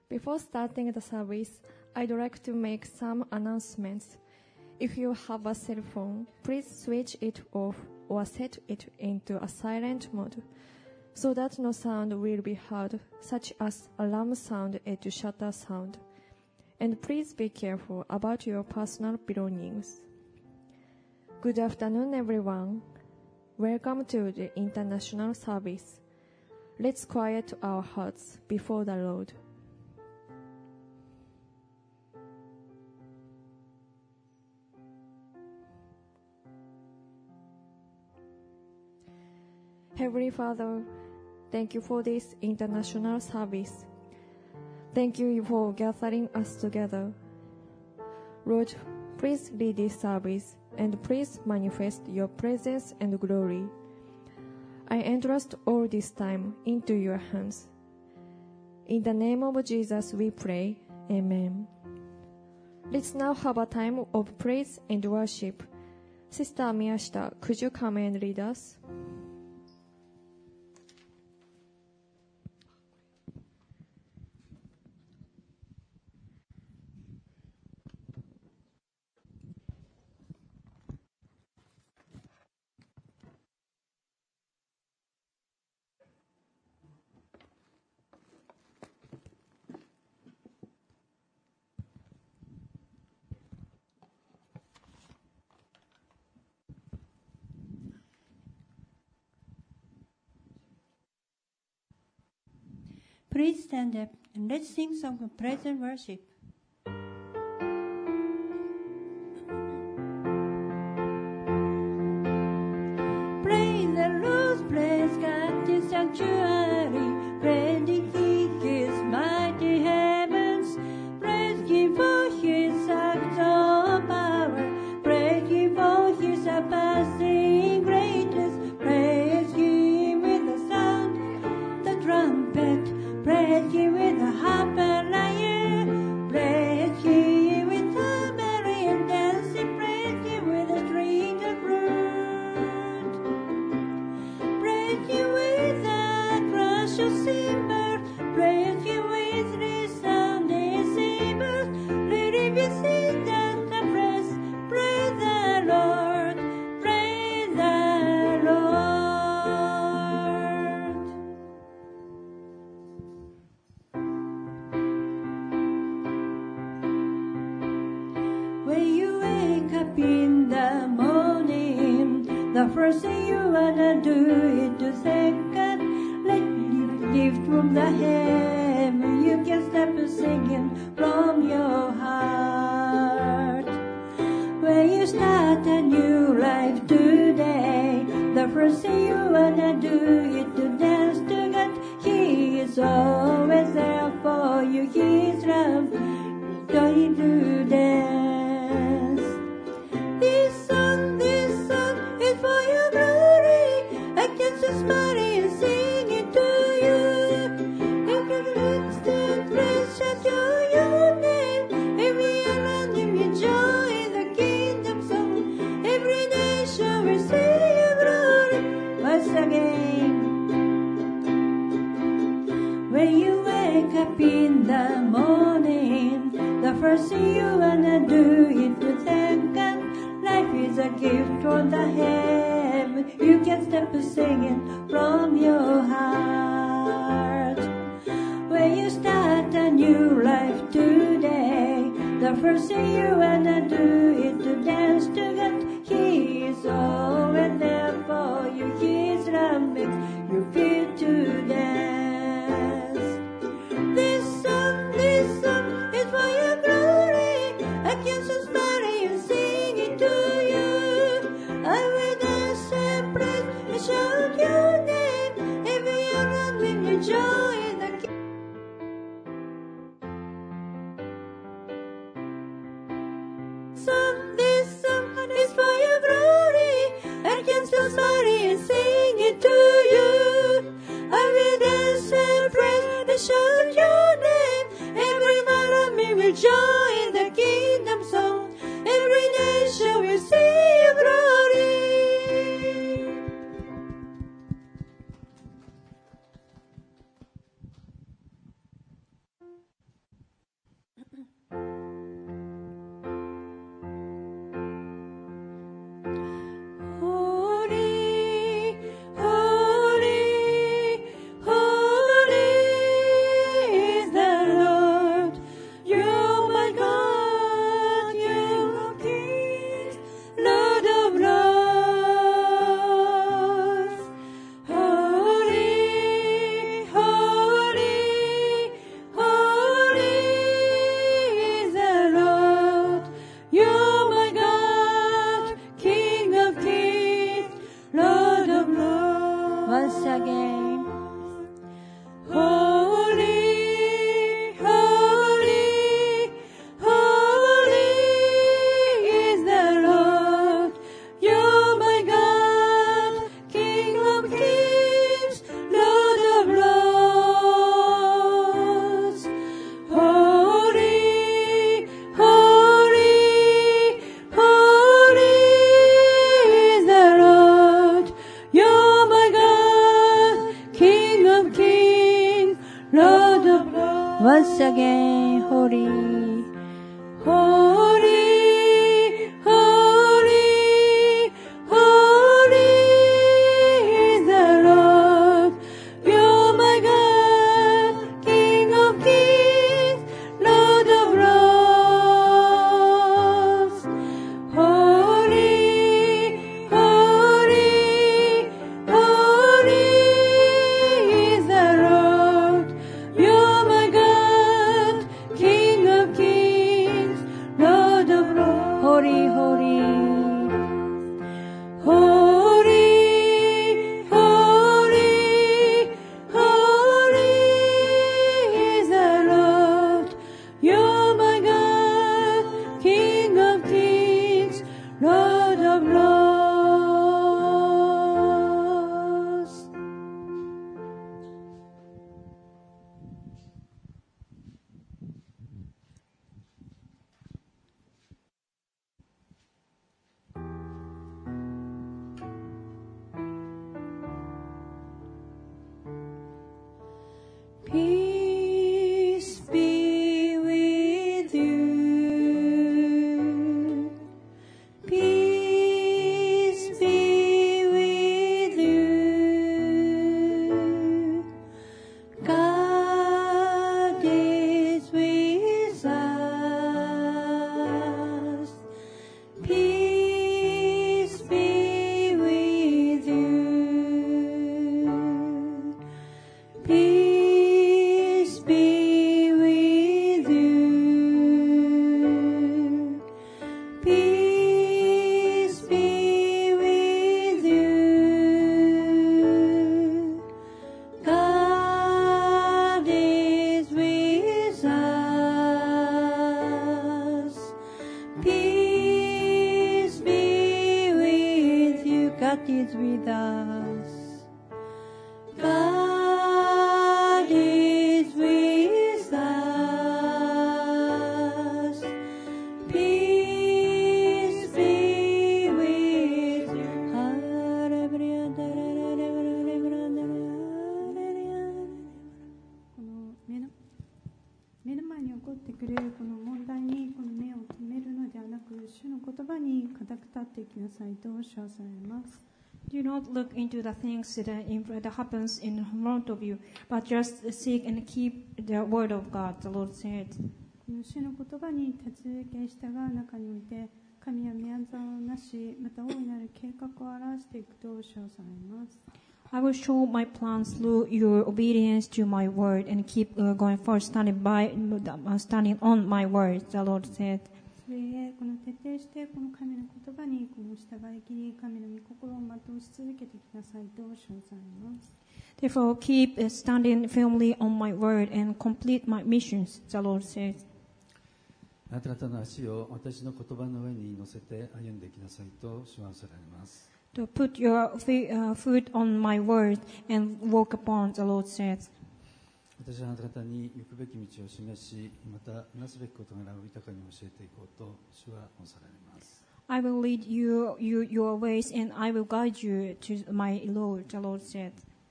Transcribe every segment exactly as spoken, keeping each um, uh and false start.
Before starting the service, I'd like to make some announcements. If you have a cell phone, please switch it off or set it into a silent mode so that no sound will be heard, such as alarm sound and shutter sound. And please be careful about your personal belongings. Good afternoon, everyone. Welcome to the international service. Let's quiet our hearts before the Lord. Heavenly Father, thank you for this international service. Thank you for gathering us together. Lord, please lead this service and please manifest your presence and glory. I entrust all this time into your hands. In the name of Jesus we pray. Amen. Let's now have a time of praise and worship. Sister Miyashita, could you come and lead us? Please stand up and let's sing song of praise and worship. Praise the Lord, praise God in sanctuary, praising He His mighty heavens, praise Him for His acts of power, praise Him for His surpassing greatness, praise Him with the sound, the trumpet. Praise Him with a harp and lyre. Praise Him with tambourine and dancing. Praise Him with a string of flute. Praise Him with a crash of cymbals. Praise Him with resounding cymbals. Let it be seen that the praise, praise the Lord, praise the Lord. When you wake up in the morning, the first thing you wanna do is to thank God. Let it gift from the heaven. You can start singing from your heart. When you start a new life today, the first thing you wanna do is to dance to God. He is always there for you. His love is going to dance. This song, this song is for your glory. I can just smile and sing it to you. Every instant, praise shout to your name. Every around you, you join the kingdom song. Every nation will see your glory once again. When you wake up in the morning, the first thing you wanna do is to thank God. Life is a gift from the heaven. You can start singing from your heart. When you start a new life today, the first thing you wanna do is to dance to God. He is always there for you. His love makes you feel to dance. This song, this song is for your glory. I can so smile and sing it to you. I will dance and praise and shout your name. Every around when you join the King. Song, this song is for your glory. I can so smile and sing it to you. I will dance and praise and shout your name. Every one of me will join the kingdom song. Every nation will see your glory. Once again, holy, holy, holy, holy is the Lord. You're my God, King of kings, Lord of lords. Holy, holy, holy is the Lord. You're my God, King of kings, Lord of lords. Holy, holy, holy, holy, holy is the Lord. You're my God, King of kings, Lord of lords. Peace be with you. Peace be with you. God is with us. Peace be with you. Peace be with you. Peace be with you. God is with us. Peace be with you. God is with us. God is with us. Peace be with you. この目の目の前に起こってくるこの問題にこの目を止めるのではなく、主の言葉に固く立っていきなさいと称されます。 Do not look into the things that, in, that happens in front of you, but just seek and keep the word of God, the Lord said. この主の言葉に立ち続け従う中において、神は宮沢なし、また大いなる計画を表していくと称されます。 I will show my plans through your obedience to my word and keep uh, going forward, standing by, uh, standing on my word, the Lord said. それゆえこの徹底してこの神の言葉にこの従いきり、神の御心を全うし続けてきなさいと称されます。 Therefore, keep uh, standing firmly on my word and complete my missions, the Lord said. あなた方の足を私の言葉の上に乗せて歩んでいきなさいと主はおっしゃられます。 To put your feet, uh, foot on my word and walk upon, the Lord said. 私はあなた方に行くべき道を示し、またなすべき事柄を豊かに教えていこうと主はおっしゃられます。 I will lead you, you your ways and I will guide you to my Lord, the Lord said.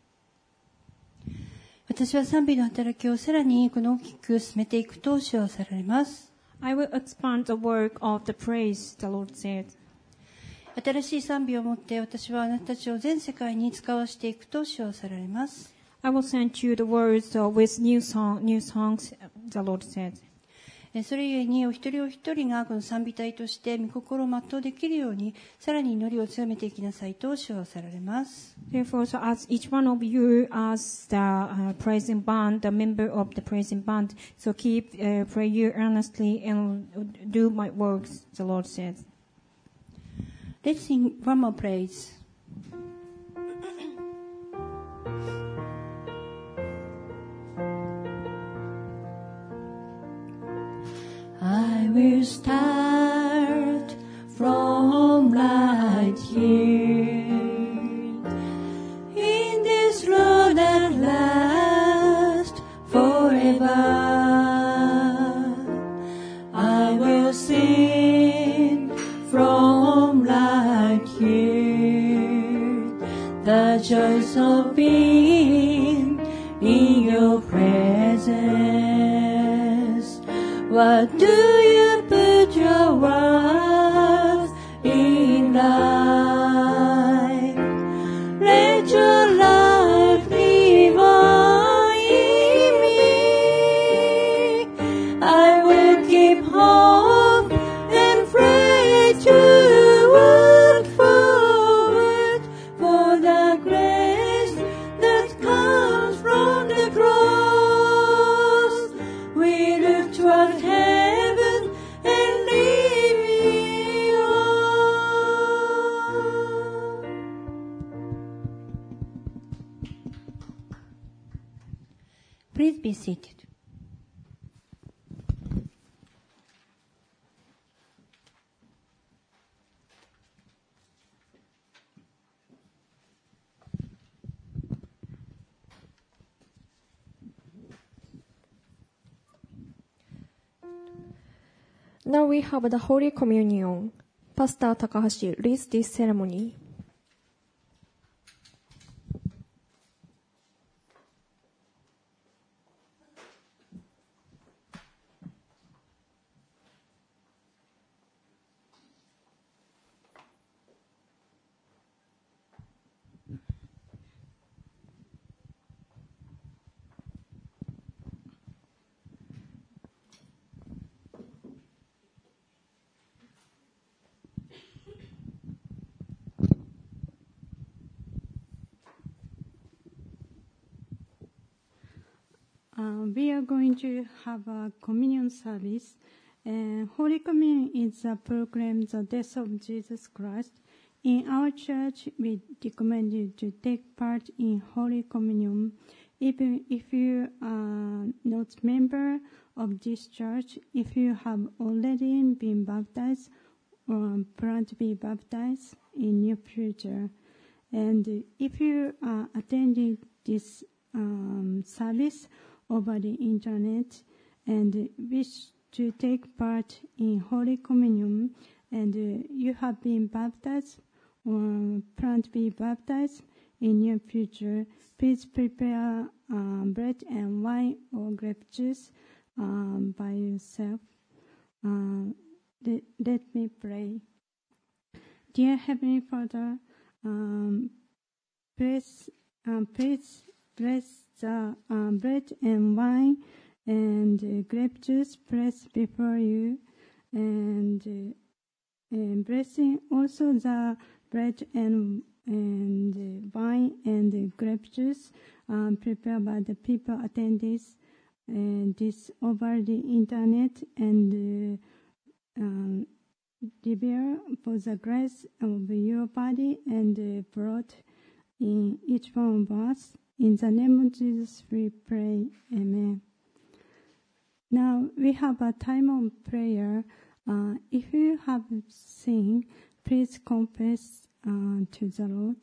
私は賛美の働きをさらにこの大きく進めていくと主はさられます。 I will expand the work of the praise, the Lord said. 新しい賛美をもって私はあなたたちを全世界に使わしていくと主はさられます。 I will send you the words uh, with new song, new songs, the Lord said. それゆえにお一人お一人がこの賛美隊として御心を全うできるようにさらに祈りを強めていきなさいと主はさられます。 Therefore, so as each one of you, as the uh, praising band, the member of the praising band, so keep uh, pray you earnestly and do my works, the Lord said. Let's sing one more praise. I will start from right here in this road that lasts forever. I will sing from right here the joys of being in your presence. What do you put your words in life? Let your life live on in me. I will keep hope and pray to work forward for the grace that comes from the cross. We look toward heaven and leave it all. Please be seated. Now we have the Holy Communion. Pastor Takahashi leads this ceremony. Uh, we are going to have a communion service. And Holy Communion is a proclaim the death of Jesus Christ. In our church, we recommend you to take part in Holy Communion. Even if you are not member of this church, if you have already been baptized or plan to be baptized in your future, and if you are attending this um, service over the internet and wish to take part in Holy Communion, and uh, you have been baptized or plan to be baptized in your future, please prepare uh, bread and wine or grape juice um, by yourself. Uh, let, let me pray. Dear Heavenly Father, um, please, um, please bless the uh, bread and wine and uh, grape juice placed before you, and, uh, and blessing also the bread and and uh, wine and uh, grape juice um, prepared by the people attend this and this over the internet, and uh, um, reveal for the grace of your body and uh, blood in each one of us. In the name of Jesus we pray. Amen. Now we have a time of prayer. Uh, if you have sinned, please confess uh, to the Lord.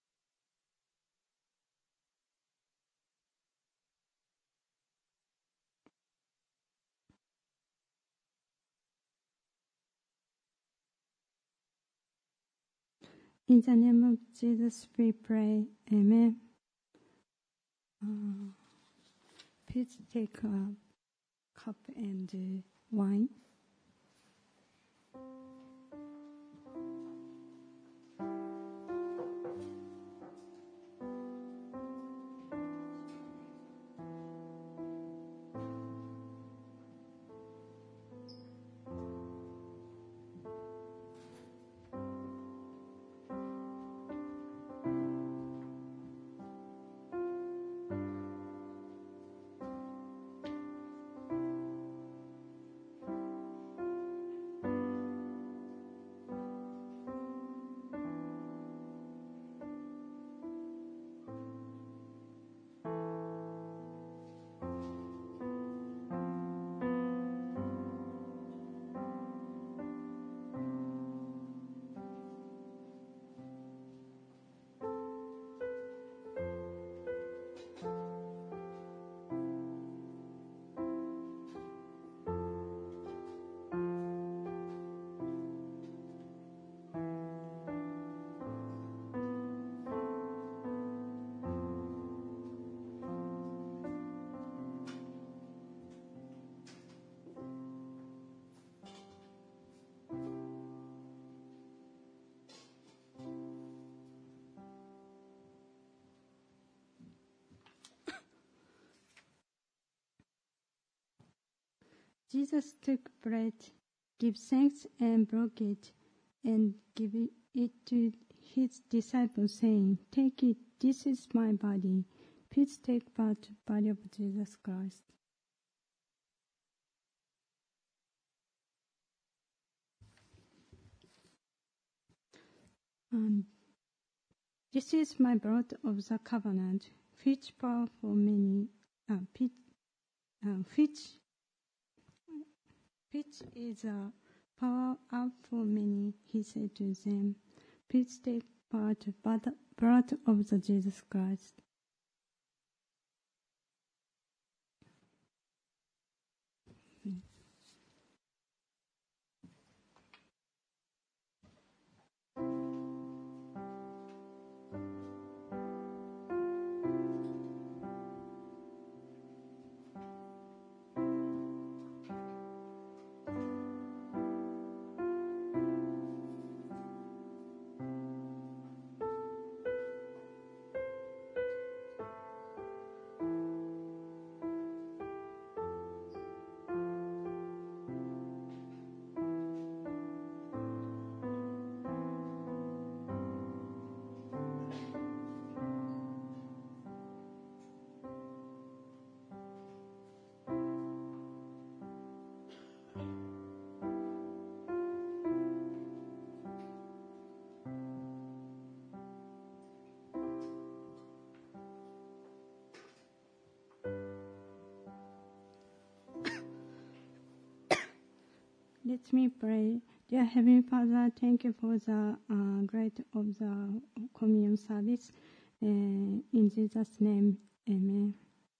In the name of Jesus we pray. Amen. Uh, please take a cup and uh, wine. Jesus took bread, gave thanks, and broke it, and gave it to his disciples, saying, "Take it, this is my body." Please take part in the body of Jesus Christ. Um, this is my blood of the covenant, which power for many, uh, which, uh, which, which is a power out for many. He said to them, "Please take part in the blood of the Jesus Christ." Let me pray. Dear Heavenly Father, thank you for the uh, great of the communion service. Uh, in Jesus' name, amen.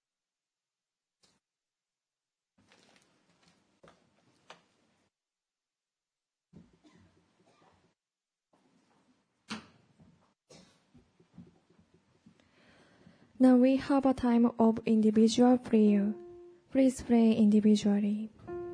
Now we have a time of individual prayer. Please pray individually.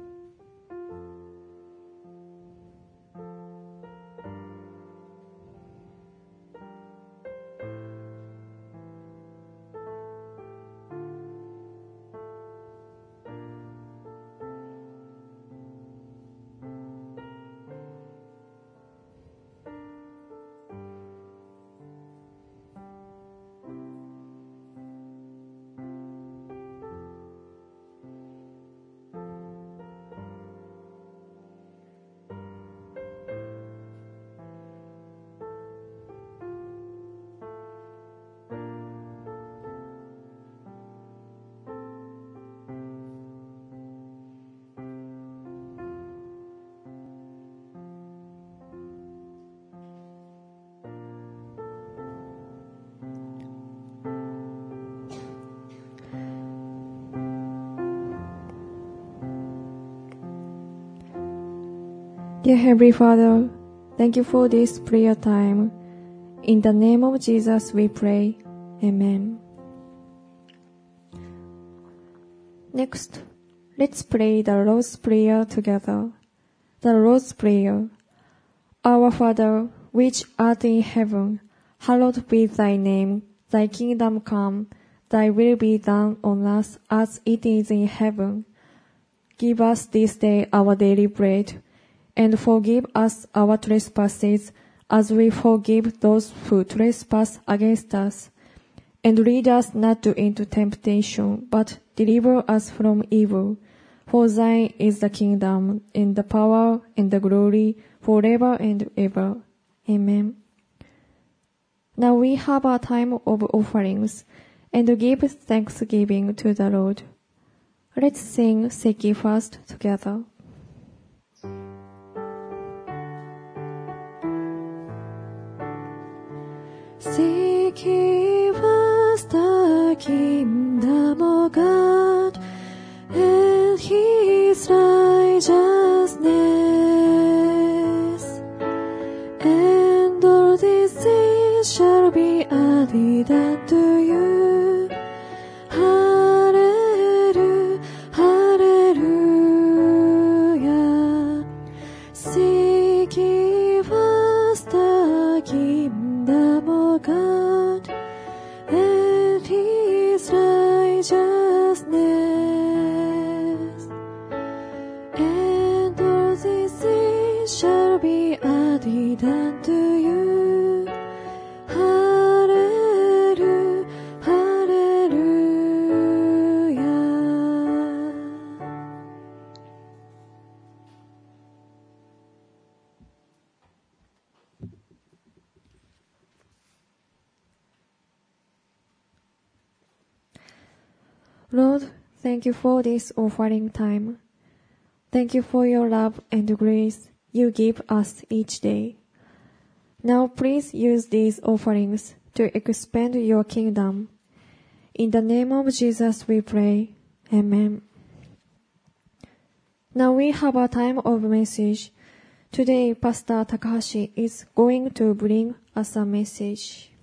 Dear Heavenly Father, thank you for this prayer time. In the name of Jesus we pray. Amen. Next, let's pray the Lord's Prayer together. The Lord's Prayer. Our Father, which art in heaven, hallowed be thy name. Thy kingdom come, thy will be done on earth as it is in heaven. Give us this day our daily bread, and forgive us our trespasses, as we forgive those who trespass against us. And lead us not into temptation, but deliver us from evil. For thine is the kingdom, and the power, and the glory, forever and ever. Amen. Now we have a time of offerings, and give thanksgiving to the Lord. Let's sing Seek Ye First together. Seek ye first the kingdom of God and His righteousness, and all these things shall be added unto you. Hallelujah, hallelujah. Seek ye first the kingdom of God and His righteousness, shall be added unto you. Hallelujah, hallelujah. Lord, thank you for this offering time. Thank you for your love and grace you give us each day. Now please use these offerings to expand your kingdom. In the name of Jesus we pray. Amen. Now we have a time of message. Today Pastor Takahashi is going to bring us a message.